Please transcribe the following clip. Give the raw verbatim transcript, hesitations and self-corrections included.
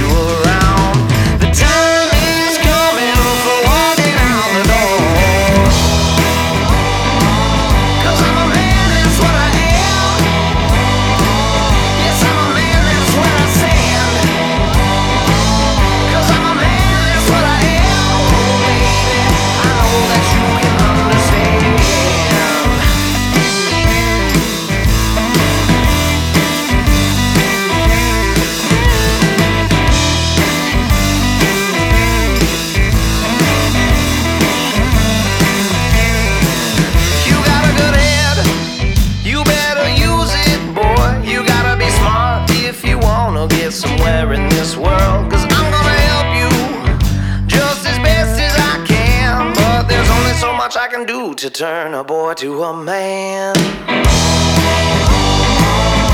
you around. The time is coming for walking out the door. 'Cause I'm a man, that's what I am. Yes, I'm a man, that's what I stand. 'Cause I'm a man, that's what I am. Oh baby, I know that you can understand. You got a good head, you better use it, boy. You gotta be smart if you wanna get somewhere in this world. 'Cause I'm gonna help you just as best as I can. But there's only so much I can do to turn a boy to a man.